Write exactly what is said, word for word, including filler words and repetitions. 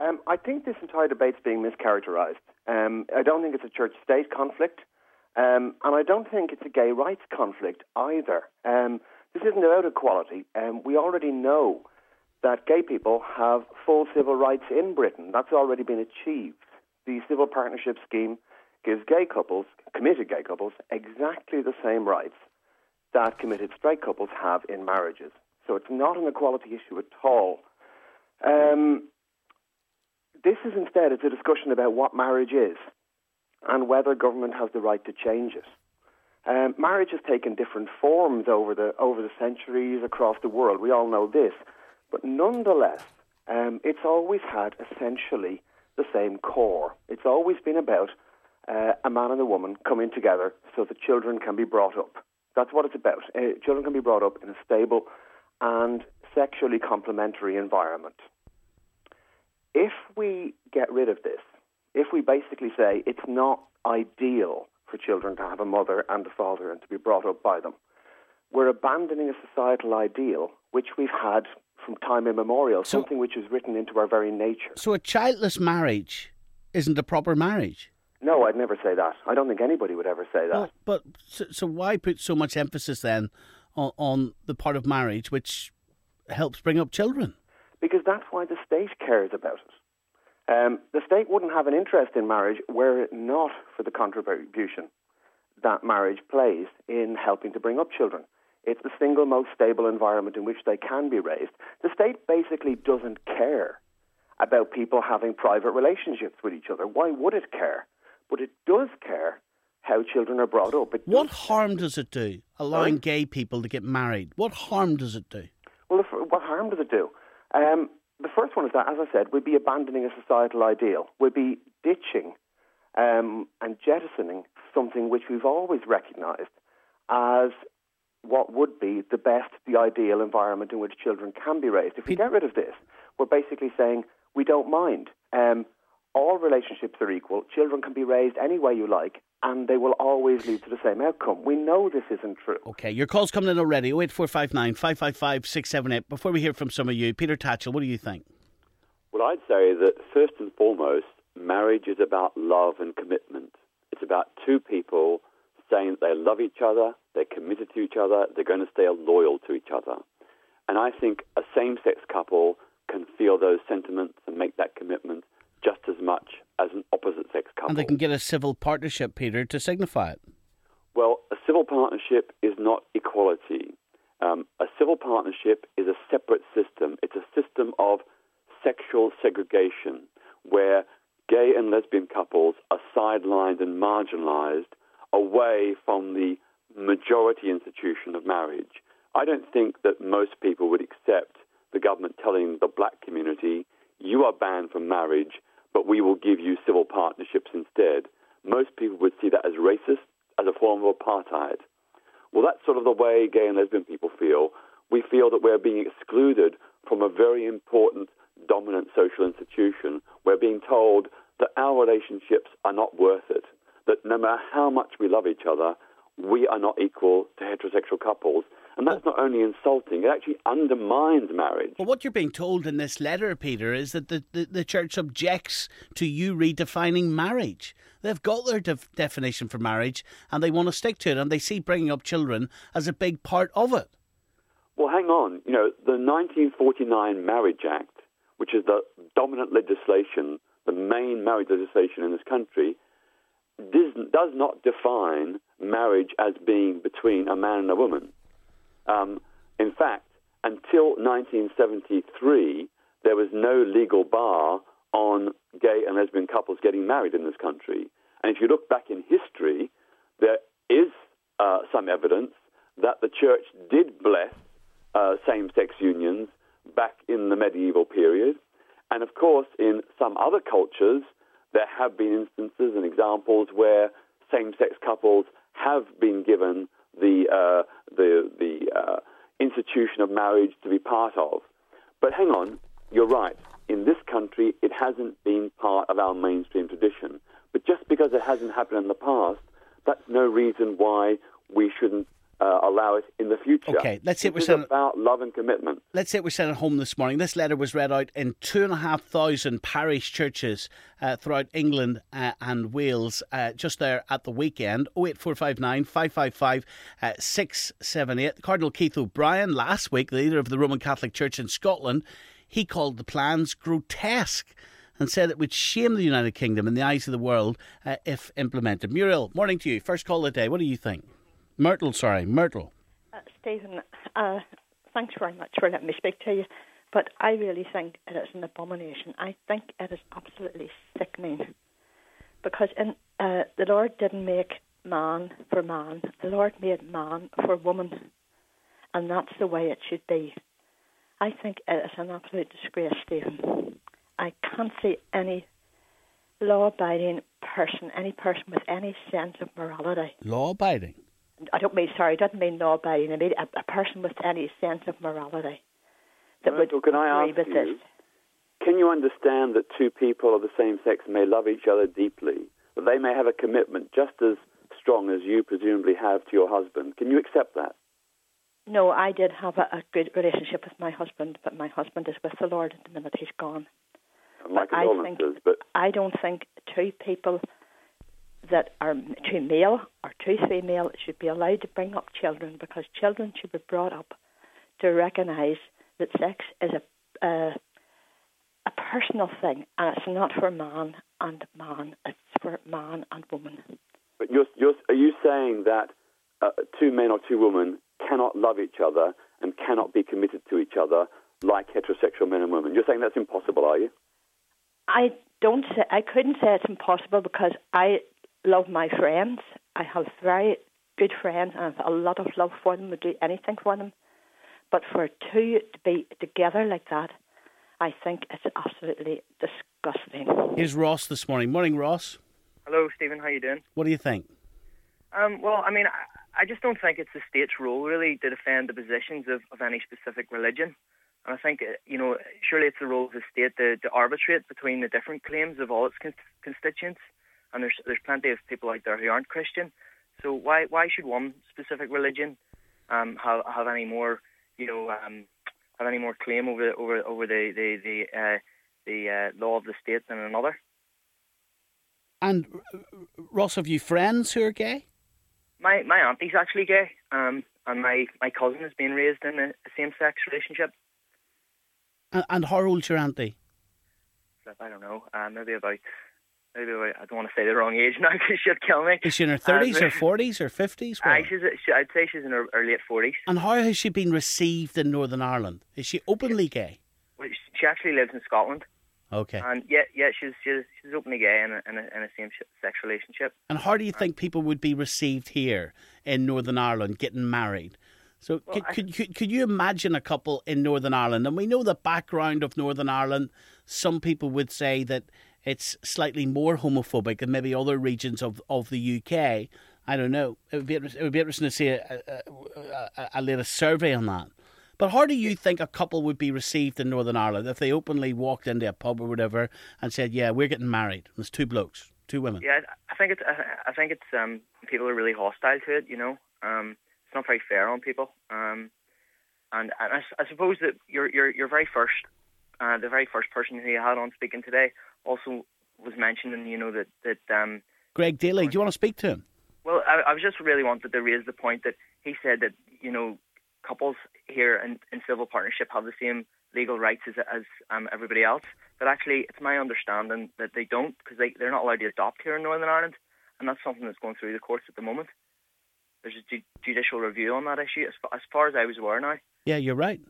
Um, I think this entire debate's being mischaracterised. Um, I don't think it's a church-state conflict, um, and I don't think it's a gay rights conflict either. Um, this isn't about equality. Um, we already know that gay people have full civil rights in Britain. That's already been achieved. The civil partnership scheme gives gay couples, committed gay couples, exactly the same rights that committed straight couples have in marriages. So it's not an equality issue at all. Um, this is instead, it's a discussion about what marriage is and whether government has the right to change it. Um, marriage has taken different forms over the over the centuries across the world. We all know this. But nonetheless, um, it's always had essentially the same core. It's always been about uh, a man and a woman coming together so that children can be brought up. That's what it's about. Uh, children can be brought up in a stable and sexually complementary environment. If we get rid of this, if we basically say it's not ideal for children to have a mother and a father and to be brought up by them, we're abandoning a societal ideal which we've had from time immemorial, so, something which is written into our very nature. So a childless marriage isn't a proper marriage? No, I'd never say that. I don't think anybody would ever say that. Well, but so, so why put so much emphasis then on, on the part of marriage which helps bring up children? Because that's why the state cares about it. Um, the state wouldn't have an interest in marriage were it not for the contribution that marriage plays in helping to bring up children. It's the single most stable environment in which they can be raised. The state basically doesn't care about people having private relationships with each other. Why would it care? But it does care how children are brought up. It what harm does it do, allowing gay people to get married? What harm does it do? Well, what harm does it do? Um, the first one is that, as I said, we'd be abandoning a societal ideal. We'd be ditching um, and jettisoning something which we've always recognised as what would be the best, the ideal environment in which children can be raised. If we get rid of this, we're basically saying we don't mind. Um, all relationships are equal. Children can be raised any way you like, and they will always lead to the same outcome. We know this isn't true. OK, your call's coming in already. oh eight four five nine, five five five, six seven eight. Before we hear from some of you, Peter Tatchell, what do you think? Well, I'd say that first and foremost, marriage is about love and commitment. It's about two people saying that they love each other, they're committed to each other, they're going to stay loyal to each other. And I think a same-sex couple can feel those sentiments and make that commitment just as much as an opposite-sex couple. And they can get a civil partnership, Peter, to signify it. Well, a civil partnership is not equality. Um, a civil partnership is a separate system. It's a system of sexual segregation where gay and lesbian couples are sidelined and marginalized away from the majority institution of marriage. I don't think that most people would accept the government telling the black community, you are banned from marriage, but we will give you civil partnerships instead. Most people would see that as racist, as a form of apartheid. Well, that's sort of the way gay and lesbian people feel. We feel that we're being excluded from a very important, dominant social institution. We're being told that our relationships are not worth it, that no matter how much we love each other, we are not equal to heterosexual couples. And that's not only insulting, it actually undermines marriage. Well, what you're being told in this letter, Peter, is that the, the, the church objects to you redefining marriage. They've got their def- definition for marriage and they want to stick to it, and they see bringing up children as a big part of it. Well, hang on. You know, the nineteen forty-nine Marriage Act, which is the dominant legislation, the main marriage legislation in this country, does not define marriage as being between a man and a woman. Um, in fact, until nineteen seventy-three, there was no legal bar on gay and lesbian couples getting married in this country. And if you look back in history, there is uh, some evidence that the church did bless uh, same-sex unions back in the medieval period. And of course, in some other cultures, there have been instances and examples where same-sex couples have been given the uh, the the uh, institution of marriage to be part of. But hang on, you're right. In this country, it hasn't been part of our mainstream tradition. But just because it hasn't happened in the past, that's no reason why we shouldn't uh, allow it in the future. Okay, let's say we're This is sending, about love and commitment. let's say we're sending home this morning. This letter was read out in two and a half thousand parish churches uh, throughout England uh, and Wales uh, just there at the weekend. oh eight four five nine, five five five, six seven eight. Cardinal Keith O'Brien last week, the leader of the Roman Catholic Church in Scotland, he called the plans grotesque and said it would shame the United Kingdom in the eyes of the world uh, if implemented. Muriel, morning to you. First call of the day. What do you think? Myrtle, sorry, Myrtle. Uh, Stephen, uh, thanks very much for letting me speak to you, but I really think it is an abomination. I think it is absolutely sickening, because in, uh, the Lord didn't make man for man. The Lord made man for woman, and that's the way it should be. I think it is an absolute disgrace, Stephen. I can't see any law-abiding person, any person with any sense of morality. Law-abiding? I don't mean, sorry, I didn't mean law-abiding. I mean a, a person with any sense of morality that Myrtle, would can I agree ask with you, this. Can you understand that two people of the same sex may love each other deeply, that they may have a commitment just as strong as you presumably have to your husband? Can you accept that? No, I did have a, a good relationship with my husband, but my husband is with the Lord at the minute he's gone. My But I think condolences, but I don't think two people that are two male or two female should be allowed to bring up children, because children should be brought up to recognise that sex is a uh, a personal thing, and it's not for man and man; it's for man and woman. but you're, you're, are you saying that uh, two men or two women cannot love each other and cannot be committed to each other like heterosexual men and women? You're saying that's impossible, are you? I don't say I couldn't say it's impossible, because I love my friends. I have very good friends, and I have a lot of love for them. I do anything for them. But for two to be together like that, I think it's absolutely disgusting. Here's Ross this morning. Morning, Ross. Hello, Stephen. How you doing? What do you think? Um, well, I mean, I, I just don't think it's the state's role, really, to defend the positions of, of any specific religion. And I think, you know, surely it's the role of the state to, to arbitrate between the different claims of all its con- constituents. And there's there's plenty of people out there who aren't Christian. So why why should one specific religion um, have have any more, you know, um, have any more claim over over over the the the, uh, the uh, law of the state than another? And uh, Ross, have you friends who are gay? My my auntie's actually gay, um, and my, my cousin has been raised in a, a same-sex relationship. And, and how old's your auntie? I don't know, uh, maybe about, maybe about, I don't want to say the wrong age now because she'll kill me. Is she in her thirties um, or forties or fifties? Uh, she's, she, I'd say she's in her, her late forties. And how has she been received in Northern Ireland? Is she openly gay? Well, she actually lives in Scotland. Okay. And yeah, yeah, she's she's, she's openly gay in a, in a, in a same-sex relationship. And how do you think people would be received here in Northern Ireland getting married? So Well, could, I- could, could, could you imagine a couple in Northern Ireland? And we know the background of Northern Ireland. Some people would say that it's slightly more homophobic than maybe other regions of, of the U K. I don't know. It would be, it would be interesting to see a, a, a, a latest survey on that. But how do you think a couple would be received in Northern Ireland if they openly walked into a pub or whatever and said, yeah, we're getting married? There's two blokes, two women. Yeah, I think it's I think it's um people are really hostile to it. You know, um, it's not very fair on people. Um, and, and I, I suppose that your your your very first, uh, the very first person who you had on speaking today also was mentioning, you know, that that um. Greg Daly, do you want to speak to him? Well, I, I was just really wanted to raise the point that he said that, you know, couples here in, in civil partnership have the same legal rights as, as um, everybody else. But actually, it's my understanding that they don't, because they, they're not allowed to adopt here in Northern Ireland. And that's something that's going through the courts at the moment. There's a ju- judicial review on that issue, as, as far as I was aware now. Yeah, you're right.